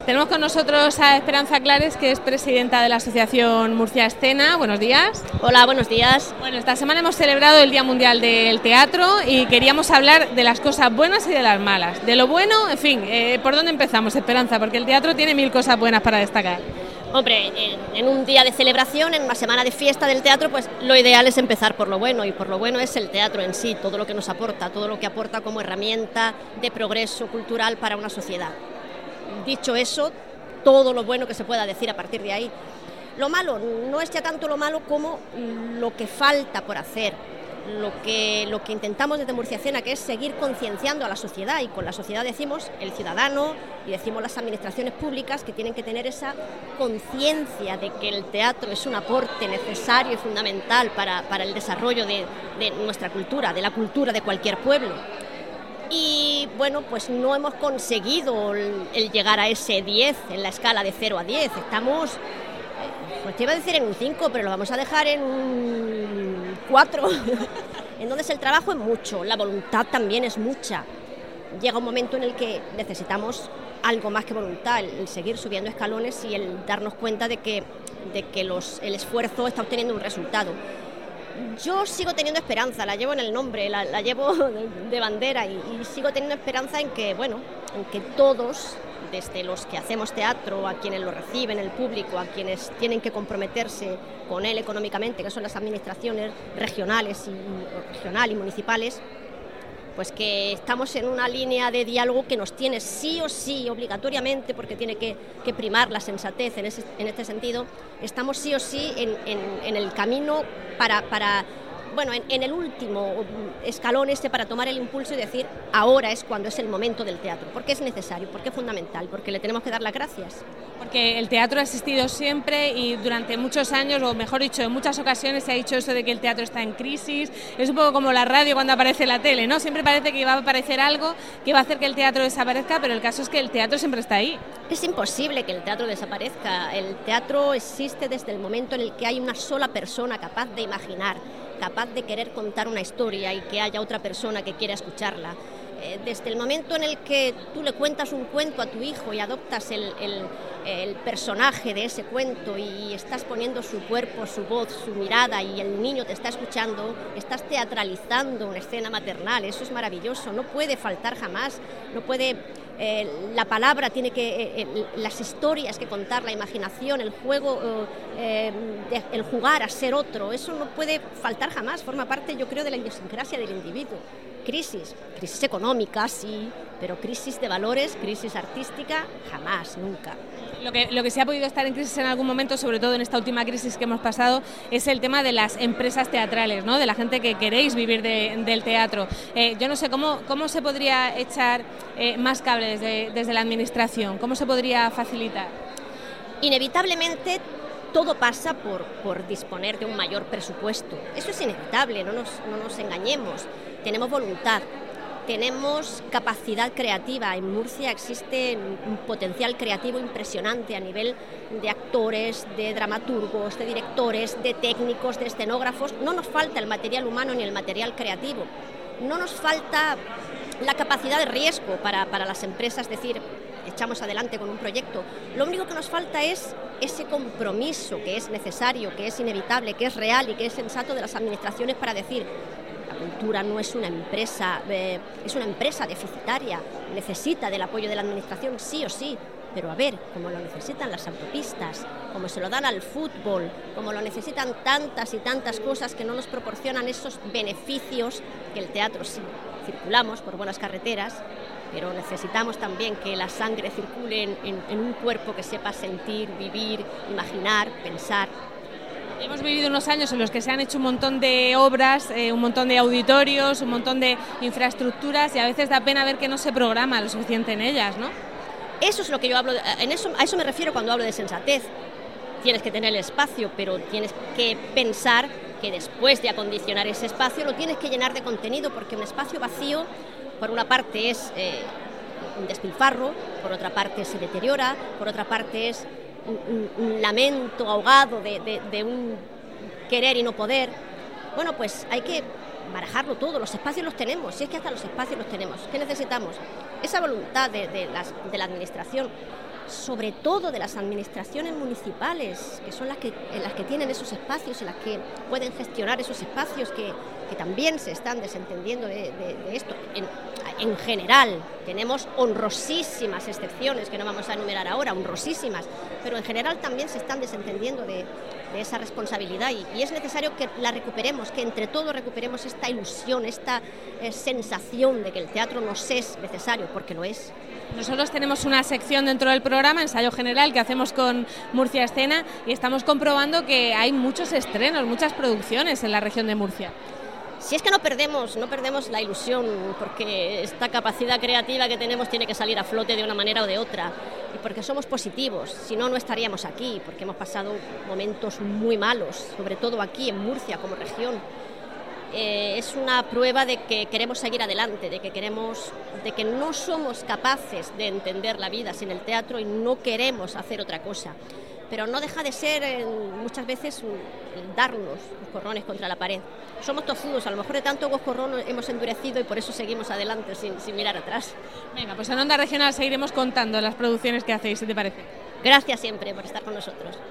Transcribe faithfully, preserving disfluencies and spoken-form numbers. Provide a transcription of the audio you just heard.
Tenemos con nosotros a Esperanza Clares, que es presidenta de la Asociación Murcia Escena. Buenos días. Hola, buenos días. Bueno, esta semana hemos celebrado el Día Mundial del Teatro y queríamos hablar de las cosas buenas y de las malas. De lo bueno, en fin, eh, ¿por dónde empezamos, Esperanza? Porque el teatro tiene mil cosas buenas para destacar. Hombre, en, en un día de celebración, en una semana de fiesta del teatro, pues lo ideal es empezar por lo bueno, y por lo bueno es el teatro en sí, todo lo que nos aporta, todo lo que aporta como herramienta de progreso cultural para una sociedad. Dicho eso, todo lo bueno que se pueda decir a partir de ahí. Lo malo no es ya tanto lo malo como lo que falta por hacer, lo que, lo que intentamos desde Murcia Escena, que es seguir concienciando a la sociedad, y con la sociedad decimos el ciudadano y decimos las administraciones públicas, que tienen que tener esa conciencia de que el teatro es un aporte necesario y fundamental para, para el desarrollo de, de nuestra cultura, de la cultura de cualquier pueblo. Y bueno, pues no hemos conseguido el, el llegar a ese diez en la escala de cero a diez. Estamos, pues te iba a decir en un cinco, pero lo vamos a dejar en un cuatro. Entonces el trabajo es mucho, la voluntad también es mucha. Llega un momento en el que necesitamos algo más que voluntad, el, el seguir subiendo escalones y el darnos cuenta de que, de que los, el esfuerzo está obteniendo un resultado. Yo sigo teniendo esperanza, la llevo en el nombre, la, la llevo de, de bandera y, y sigo teniendo esperanza en que, bueno, en que todos, desde los que hacemos teatro, a quienes lo reciben, el público, a quienes tienen que comprometerse con él económicamente, que son las administraciones regionales y, regional y municipales, pues que estamos en una línea de diálogo que nos tiene sí o sí, obligatoriamente, porque tiene que, que primar la sensatez en, ese, en este sentido, estamos sí o sí en, en, en el camino para, para bueno, en, en el último escalón este para tomar el impulso y decir, ahora es cuando es el momento del teatro, porque es necesario, porque es fundamental, porque le tenemos que dar las gracias. Porque el teatro ha existido siempre y durante muchos años, o mejor dicho, en muchas ocasiones se ha dicho eso de que el teatro está en crisis. Es un poco como la radio cuando aparece la tele, ¿no? Siempre parece que va a aparecer algo que va a hacer que el teatro desaparezca, pero el caso es que el teatro siempre está ahí. Es imposible que el teatro desaparezca. El teatro existe desde el momento en el que hay una sola persona capaz de imaginar, capaz de querer contar una historia y que haya otra persona que quiera escucharla. Eh, desde el momento en el que tú le cuentas un cuento a tu hijo y adoptas el, el, el personaje de ese cuento y estás poniendo su cuerpo, su voz, su mirada, y el niño te está escuchando, estás teatralizando una escena maternal. Eso es maravilloso, no puede faltar jamás, no puede... Eh, la palabra tiene que, eh, eh, las historias que contar, la imaginación, el juego, eh, de, el jugar a ser otro, eso no puede faltar jamás, forma parte, yo creo, de la idiosincrasia del individuo. Crisis, crisis económica, sí, pero crisis de valores, crisis artística, jamás, nunca. Lo que, lo que sí ha podido estar en crisis en algún momento, sobre todo en esta última crisis que hemos pasado, es el tema de las empresas teatrales, ¿no? De la gente que queréis vivir de, del teatro. Eh, yo no sé cómo, cómo se podría echar eh, más cable desde, desde la administración, cómo se podría facilitar. Inevitablemente todo pasa por, por disponer de un mayor presupuesto. Eso es inevitable, no nos, no nos engañemos. Tenemos voluntad. Tenemos capacidad creativa. En Murcia existe un potencial creativo impresionante a nivel de actores, de dramaturgos, de directores, de técnicos, de escenógrafos. No nos falta el material humano ni el material creativo. No nos falta la capacidad de riesgo para, para las empresas, decir, echamos adelante con un proyecto. Lo único que nos falta es ese compromiso que es necesario, que es inevitable, que es real y que es sensato de las administraciones para decir, la cultura no es una empresa, eh, es una empresa deficitaria, necesita del apoyo de la administración sí o sí, pero a ver, como lo necesitan las autopistas, como se lo dan al fútbol, como lo necesitan tantas y tantas cosas que no nos proporcionan esos beneficios que el teatro sí. Circulamos por buenas carreteras, pero necesitamos también que la sangre circule en, en, en un cuerpo que sepa sentir, vivir, imaginar, pensar. Hemos vivido unos años en los que se han hecho un montón de obras, eh, un montón de auditorios, un montón de infraestructuras, y a veces da pena ver que no se programa lo suficiente en ellas, ¿no? Eso es lo que yo hablo, en eso, a eso me refiero cuando hablo de sensatez. Tienes que tener el espacio, pero tienes que pensar que después de acondicionar ese espacio lo tienes que llenar de contenido, porque un espacio vacío, por una parte es eh, un despilfarro, por otra parte se deteriora, por otra parte es un, un, un lamento ahogado de, de, de un querer y no poder. Bueno, pues hay que barajarlo todo, los espacios los tenemos, si es que hasta los espacios los tenemos. ¿Qué necesitamos? Esa voluntad de, de, las, de la administración. sobre todo de las administraciones municipales, que son las que, las que tienen esos espacios y las que pueden gestionar esos espacios, que, que también se están desentendiendo de, de, de esto. En, en general, tenemos honrosísimas excepciones, que no vamos a enumerar ahora, honrosísimas, pero en general también se están desentendiendo de, de esa responsabilidad y, y es necesario que la recuperemos, que entre todos recuperemos esta ilusión, esta eh, sensación de que el teatro nos es necesario, porque lo es. Nosotros tenemos una sección dentro del programa, Ensayo General, que hacemos con Murcia Escena y estamos comprobando que hay muchos estrenos, muchas producciones en la región de Murcia. Si es que no perdemos, no perdemos la ilusión, porque esta capacidad creativa que tenemos tiene que salir a flote de una manera o de otra, y porque somos positivos, si no, no estaríamos aquí, porque hemos pasado momentos muy malos, sobre todo aquí en Murcia como región. Eh, es una prueba de que queremos seguir adelante, de que queremos, de que no somos capaces de entender la vida sin el teatro y no queremos hacer otra cosa. Pero no deja de ser eh, muchas veces un, darnos los corrones contra la pared. Somos tozudos, a lo mejor de tanto boscorrón hemos endurecido y por eso seguimos adelante sin, sin mirar atrás. Venga, pues en Onda Regional seguiremos contando las producciones que hacéis, si te parece. Gracias siempre por estar con nosotros.